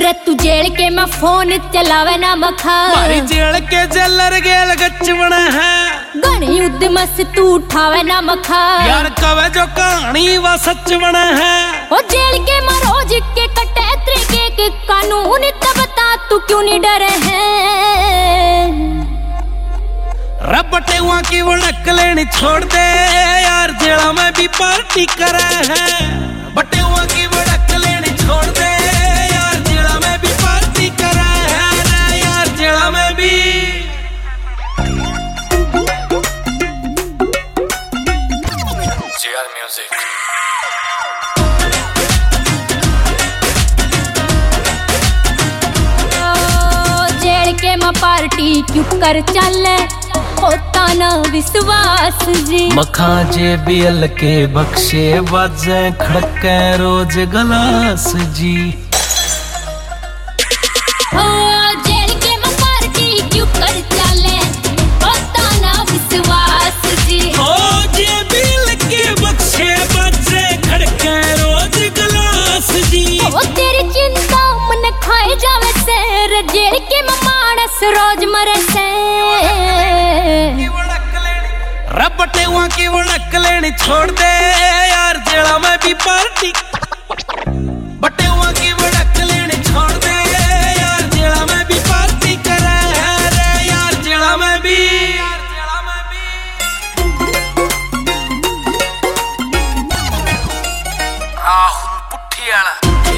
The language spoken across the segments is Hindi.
रे तू जेल के मैं फोन चलावे ना मखा मारी जेल के जेलर गेल गचवण है गणी युद्ध मस तू उठावे ना मखा यार कवे जो कहानी वा सच बन है ओ जेल के मैं रोज के कटे तरीके के कानून तब बता तू क्यों नहीं डरे है रबटे वहां की वड़क लेनी छोड़ दे यार जेला में भी पार्टी करे है बटे वहां की वड़क लेनी छोड़ दे यार जेला में भी पार्टी करे है यार जेला में भी JR Music जेल के मैं पार्टी क्यों कर चले होता ना विश्वास जी मखा जे बियल के बख्शे बाजे खड़के रोज गलास जी जेल के मैं पार्टी क्यों कर चले होता ना विश्वास जी जे बियल के बख्शे बाजे खड़के रोज गलास जी ओ तेरी चिंता मन खाए जावे से जेल के मैं मानस रोज मरे से रबटे वहां की वड़क लेनी छोड़ दे यार जेला में भी पार्टी बटे वहां की वड़क लेनी छोड़ दे यार जेला में भी पार्टी करे रे यार जेला में भी राहुल पुठियाला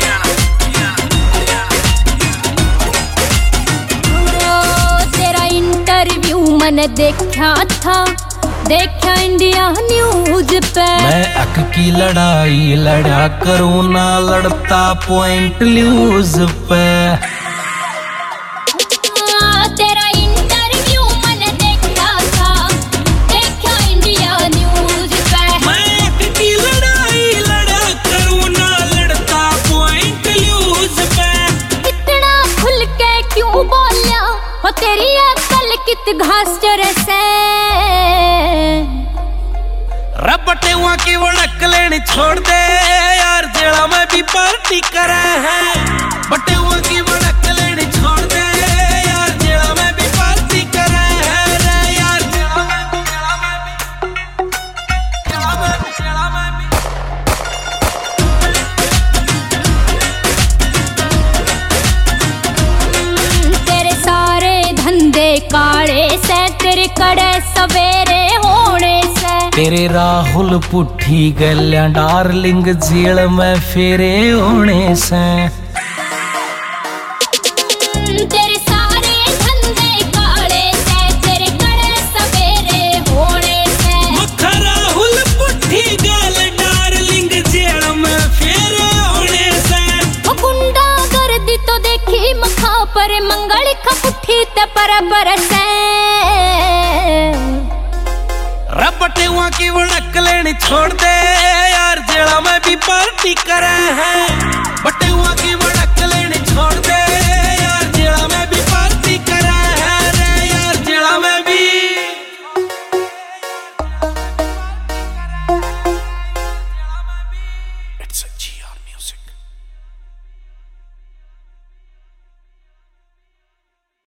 तेरा इंटरव्यू मैंने देखा था देखा इंडिया न्यूज पे मैं अक की लड़ाई लड़ा करूँ ना लड़ता पॉइंट न्यूज पे तेरा इंटरव्यू मैंने देखा था देखा इंडिया न्यूज पे मैं अक की लड़ाई लड़ा करूँ ना लड़ता पॉइंट न्यूज पे इतना खुल के क्यों बोलिया हो तेरी अकल कित घास चरे से रबटे वहां की वड़क लेनी छोड़ दे यार जेला में भी पार्टी करे है बटे वहां की वड़क लेनी छोड़ दे यार जेला में भी पार्टी करे है रे यार जेला में भी तेरे सारे धंधे काले से तेरे कड़े सवेरे होने से तेरे राहुल पुठी गल्या डार्लिंग जेल में फेरे होने से तेरे सारे धंधे काले से तेरे कड़े सवेरे होने से मक्खा राहुल पुठी गल डार्लिंग जेल में फेरे होने से गुंडा गर्दी तो देखी मखा पर मंगल खपुठी ते पर से रबटे वहां की वड़क लेनी छोड़ दे यार जेला में भी पार्टी करे है बटे वहां की